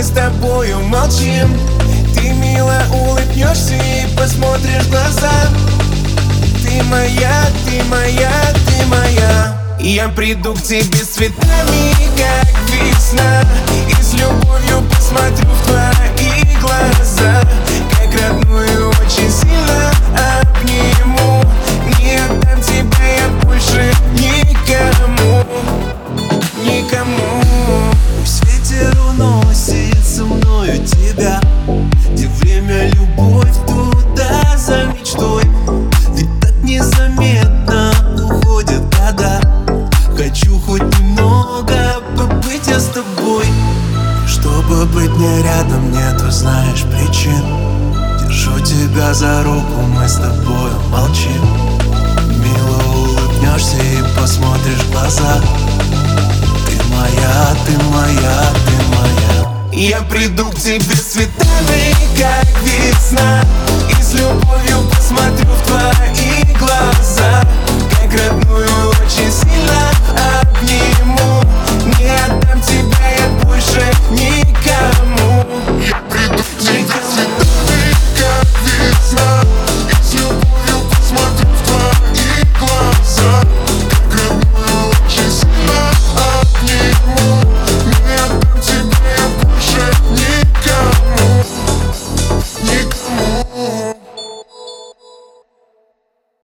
мы с тобою молчим. Ты мило улыбнешься и посмотришь в глаза. Ты моя, ты моя, ты моя. Я приду к тебе с цветами, как весна, и с любовью посмотрю в твои глаза, как родную очень сильно обниму. Не отдам тебя я больше никому, никому. Пусть ветер уносит со мною тебя, где время любовь туда за мечтой. Ведь так незаметно уходят года. Хочу хоть немного побыть я с тобой. Чтобы быть не рядом, нету, знаешь, причин. Держу тебя за руку, мы с тобою молчим. Мило улыбнешься и посмотришь в глаза. Ты моя, ты моя, ты моя. Я приду к тебе с цветами, как весна, и с любовью посмотрю в твои глаза, как родную очень сильно